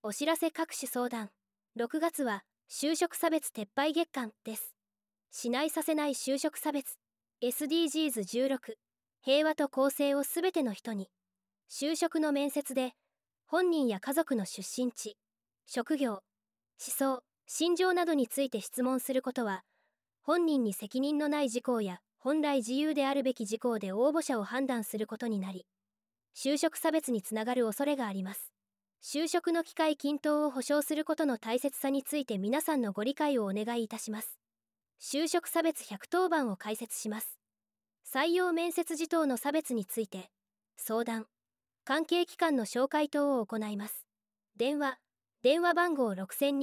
お知らせ各種相談。6月は就職差別撤廃月間です。しないさせない就職差別。SDGs16。平和と公正をすべての人に。就職の面接で、本人や家族の出身地、職業、思想、信条などについて質問することは、本人に責任のない事項や本来自由であるべき事項で応募者を判断することになり、就職差別につながる恐れがあります。就職の機会均等を保障することの大切さについて皆さんのご理解をお願いいたします。就職差別110番を解説します。採用面接時等の差別について、相談、関係機関の紹介等を行います。電話番号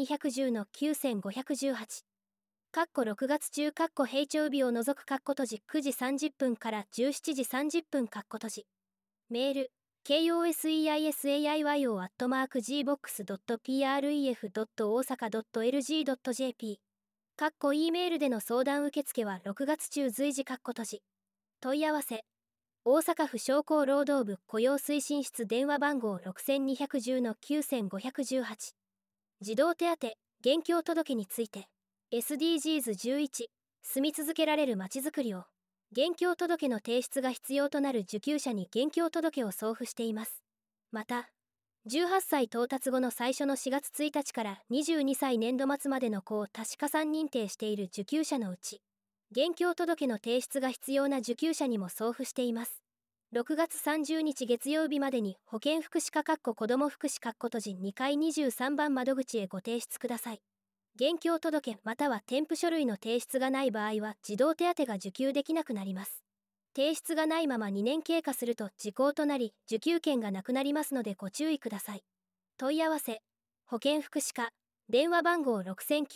6210-9518。6月中閉庁日を除く閉じ9時30分から17時30分閉じ。メール、koseisayo@gbox.pref.osaka.lg.jp。E メールでの相談受付は6月中随時閉じ。問い合わせ、大阪府商工労働部雇用推進室電話番号6210-9518。児童手当、現況届について、SDGs11、住み続けられるまちづくりを、現況届の提出が必要となる受給者に現況届を送付しています。また、18歳到達後の最初の4月1日から22歳年度末までの子を多子加算認定している受給者のうち、現況届の提出が必要な受給者にも送付しています。6月30日月曜日までに保健福祉課子ども福祉閉じ2階23番窓口へご提出ください。現況届または添付書類の提出がない場合は児童手当が受給できなくなります。提出がないまま2年経過すると時効となり受給権がなくなりますのでご注意ください。問い合わせ、保健福祉課、電話番号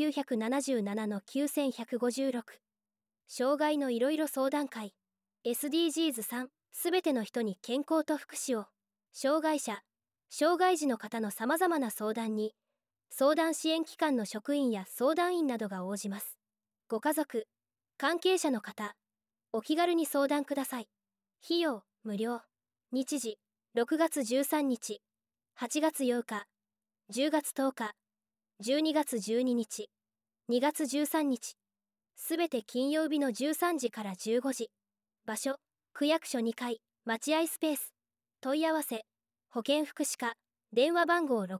6977-9156。障害のいろいろ相談会。SDGs3、すべての人に健康と福祉を。障害者、障害児の方のさまざまな相談に、相談支援機関の職員や相談員などが応じます。ご家族、関係者の方、お気軽に相談ください。費用、無料。日時、6月13日、8月8日、10月10日、12月12日、2月13日。すべて金曜日の13時から15時。場所、区役所2階、待合スペース。問い合わせ、保健福祉課、電話番号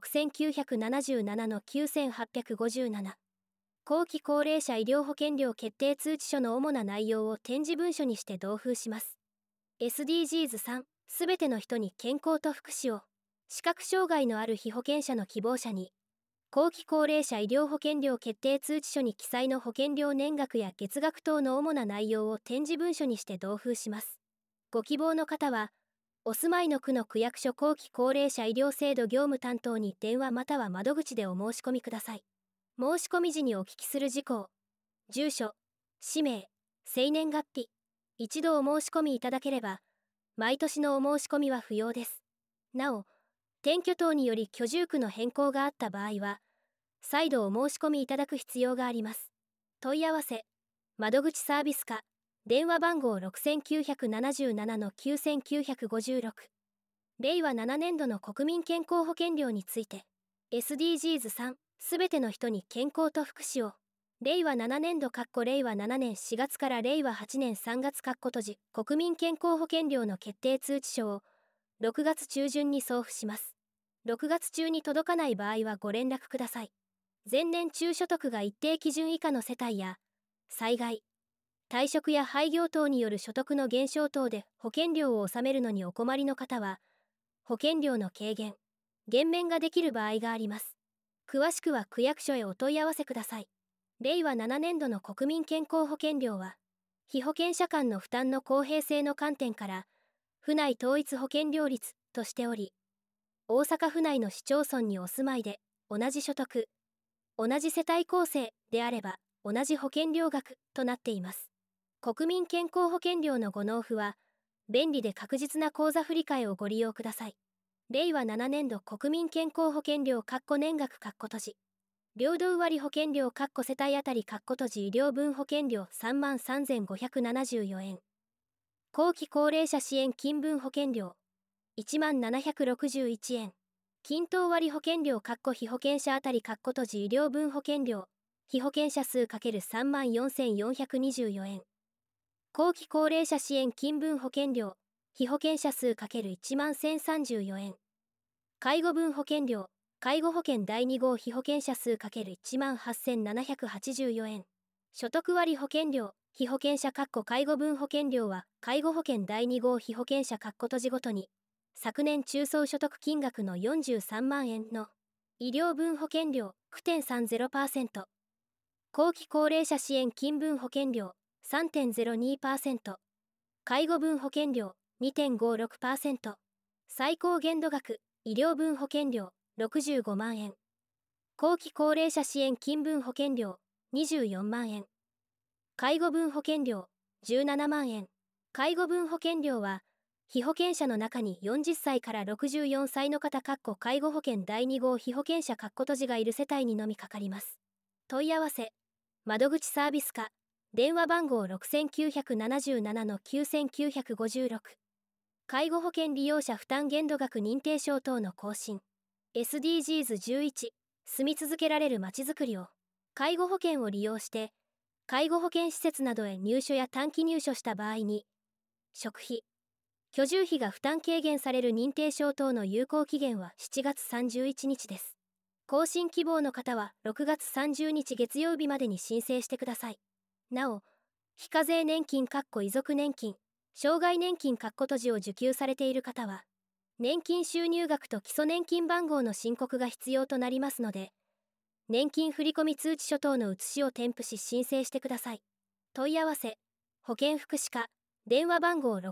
6977-9857。後期高齢者医療保険料決定通知書の主な内容を展示文書にして同封します。SDGs3、すべての人に健康と福祉を。視覚障害のある被保険者の希望者に、後期高齢者医療保険料決定通知書に記載の保険料年額や月額等の主な内容を展示文書にして同封します。ご希望の方は、お住まいの区の区役所後期高齢者医療制度業務担当に電話または窓口でお申し込みください。申し込み時にお聞きする事項、住所、氏名、生年月日、一度お申し込みいただければ、毎年のお申し込みは不要です。なお、転居等により居住区の変更があった場合は、再度お申し込みいただく必要があります。問い合わせ、窓口サービス課、電話番号6977-9956。令和7年度の国民健康保険料について、SDGs3、すべての人に健康と福祉を。令和7年度令和7年4月から令和8年3月閉じ、国民健康保険料の決定通知書を、6月中旬に送付します。6月中に届かない場合はご連絡ください。前年中所得が一定基準以下の世帯や、災害、退職や廃業等による所得の減少等で保険料を納めるのにお困りの方は、保険料の軽減、減免ができる場合があります。詳しくは区役所へお問い合わせください。令和7年度の国民健康保険料は、被保険者間の負担の公平性の観点から、府内統一保険料率としており、大阪府内の市町村にお住まいで、同じ所得、同じ世帯構成であれば、同じ保険料額となっています。国民健康保険料のご納付は、便利で確実な口座振替をご利用ください。令和7年度国民健康保険料年額閉じ。平等割保険料世帯あたり閉じ医療分保険料33,574円。後期高齢者支援金分保険料1761円。 均等割保険料被保険者あたり閉じ医療分保険料被保険者数 ×34,424 円。後期高齢者支援金分保険料被保険者数 ×11,034 円。介護分保険料介護保険第2号被保険者数 ×18,784 円。所得割保険料被保険者介護分保険料は介護保険第2号被保険者閉じごとに昨年中総所得金額の43万円の医療分保険料 9.30%、後期高齢者支援金分保険料 3.02%、介護分保険料 2.56%、最高限度額医療分保険料65万円、後期高齢者支援金分保険料24万円、介護分保険料17万円。介護分保険料は被保険者の中に40歳から64歳の方介護保険第2号被保険者閉じがいる世帯にのみかかります。問い合わせ窓口サービス課電話番号 6977-9956 介護保険利用者負担限度額認定証等の更新 SDGs11 住み続けられるまちづくりを介護保険を利用して介護保険施設などへ入所や短期入所した場合に食費居住費が負担軽減される認定証等の有効期限は7月31日です。更新希望の方は6月30日月曜日までに申請してください。なお、非課税年金遺族年金、障害年金閉じを受給されている方は、年金収入額と基礎年金番号の申告が必要となりますので、年金振込通知書等の写しを添付し申請してください。問い合わせ、保健福祉課、電話番号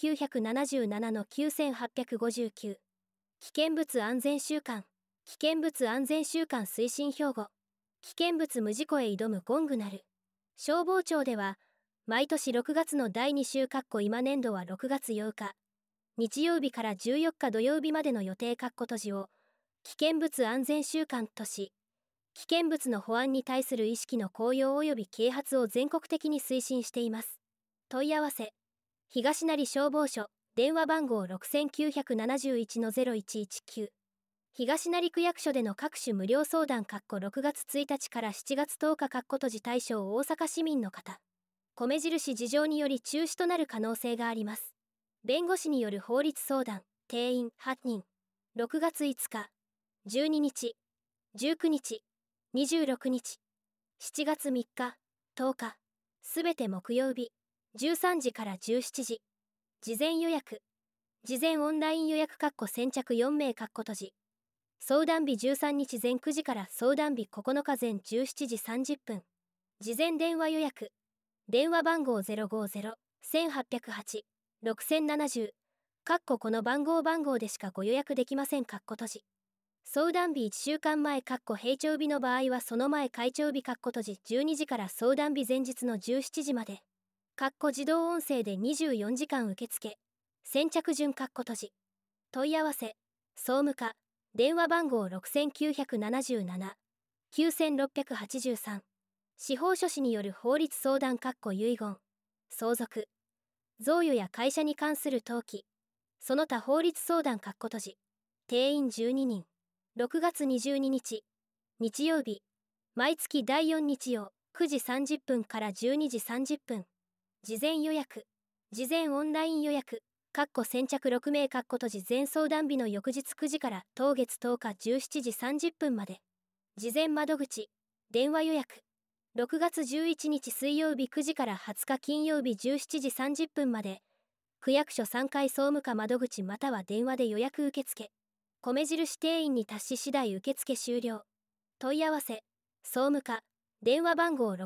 6977-9859 危険物安全週間危険物安全週間推進標語危険物無事故へ挑むゴングなる消防庁では毎年6月の第2週今年度は6月8日日曜日から14日土曜日までの予定閉じを危険物安全週間とし危険物の保安に対する意識の高揚及び啓発を全国的に推進しています。問い合わせ東成消防署電話番号 6971-0119 東成区役所での各種無料相談6月1日から7月10日閉じ対象大阪市民の方米印事情により中止となる可能性があります。弁護士による法律相談定員8人6月5日12日19日26日7月3日10日すべて木曜日13時から17時事前予約事前オンライン予約先着4名閉じ相談日13日前9時から相談日9日前17時30分事前電話予約電話番号 050-1808-6070 この番号でしかご予約できません閉じ相談日1週間前閉帳日の場合はその前開帳日閉じ12時から相談日前日の17時まで自動音声で24時間受付先着順閉じ問い合わせ総務課電話番号 6977-9683 司法書士による法律相談遺言相続贈与や会社に関する登記その他法律相談閉じ定員12人6月22日日曜日毎月第4日曜9時30分から12時30分事前予約事前オンライン予約先着6名閉じ全相談日の翌日9時から当月10日17時30分まで事前窓口電話予約6月11日水曜日9時から20日金曜日17時30分まで区役所3階総務課窓口または電話で予約受付米印定員に達し次第受付終了問い合わせ総務課電話番号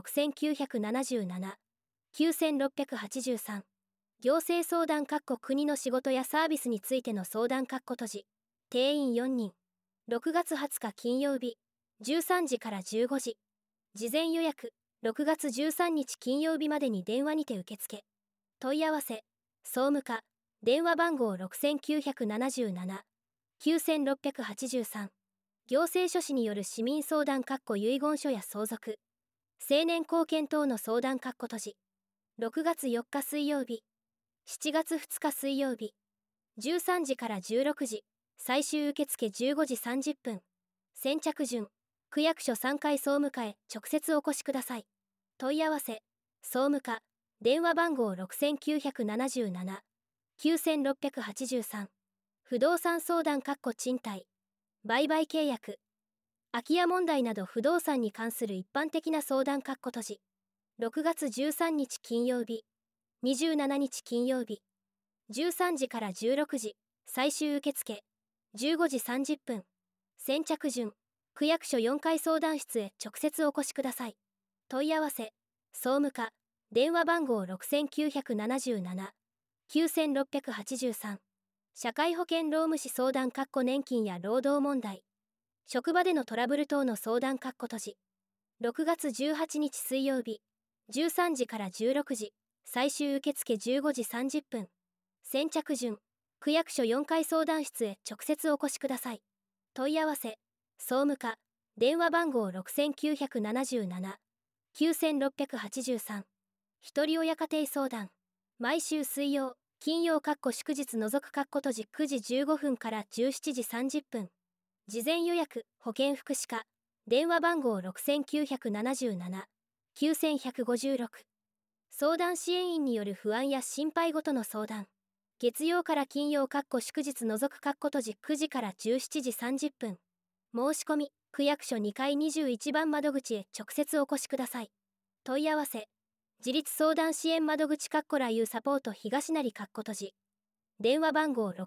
6977-9683 行政相談国の仕事やサービスについての相談閉じ定員4人6月20日金曜日13時から15時事前予約6月13日金曜日までに電話にて受付問い合わせ総務課電話番号 6977-9683 行政書士による市民相談遺言書や相続成年後見等の相談閉じ6月4日水曜日7月2日水曜日13時から16時最終受付15時30分。先着順、区役所3階総務課へ直接お越しください。問い合わせ、総務課、電話番号6977-9683。不動産相談賃貸、売買契約、空き家問題など不動産に関する一般的な相談閉じ。6月13日金曜日、27日金曜日、13時から16時、最終受付、15時30分。先着順、区役所4階相談室へ直接お越しください。問い合わせ、総務課、電話番号6977-9683。社会保険労務士相談年金や労働問題、職場でのトラブル等の相談閉じ。6月18日水曜日、13時から16時、最終受付15時30分。先着順、区役所4階相談室へ直接お越しください。問い合わせ、総務課、電話番号6977-9683。ひとり親家庭相談。毎週水曜、金曜祝日除く閉じ9時15分から17時30分。事前予約、保健福祉課。電話番号6977-9156。相談支援員による不安や心配事の相談。月曜から金曜祝日除く閉じ9時から17時30分。申し込み、区役所2階21番窓口へ直接お越しください。問い合わせ、自立相談支援窓口ラユーサポート東成閉じ。電話番号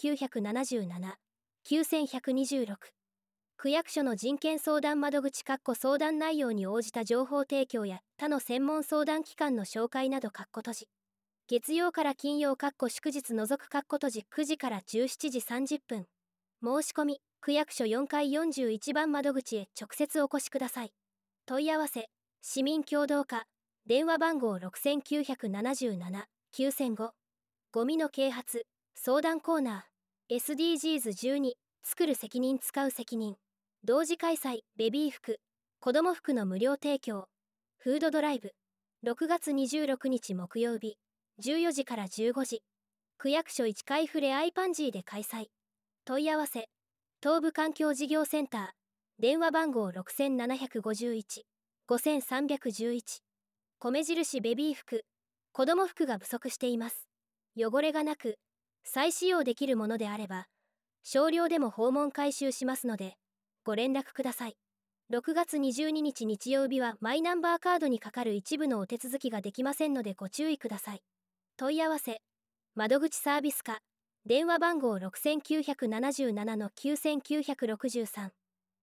6977-9126。区役所の人権相談窓口相談内容に応じた情報提供や他の専門相談機関の紹介など閉じ。月曜から金曜祝日除く閉じ9時から17時30分。申し込み、区役所4階41番窓口へ直接お越しください。問い合わせ、市民協働課、電話番号6977-9005。ゴミの啓発、相談コーナー、SDGs12、作る責任使う責任。同時開催、ベビー服、子供服の無料提供。フードドライブ、6月26日木曜日、14時から15時。区役所1階フレアイパンジーで開催。問い合わせ、東部環境事業センター、電話番号6751-5311。米印ベビー服、子供服が不足しています。汚れがなく、再使用できるものであれば、少量でも訪問回収しますので、ご連絡ください。6月22日日曜日はマイナンバーカードにかかる一部のお手続きができませんのでご注意ください。問い合わせ、窓口サービス課、電話番号6977-9963。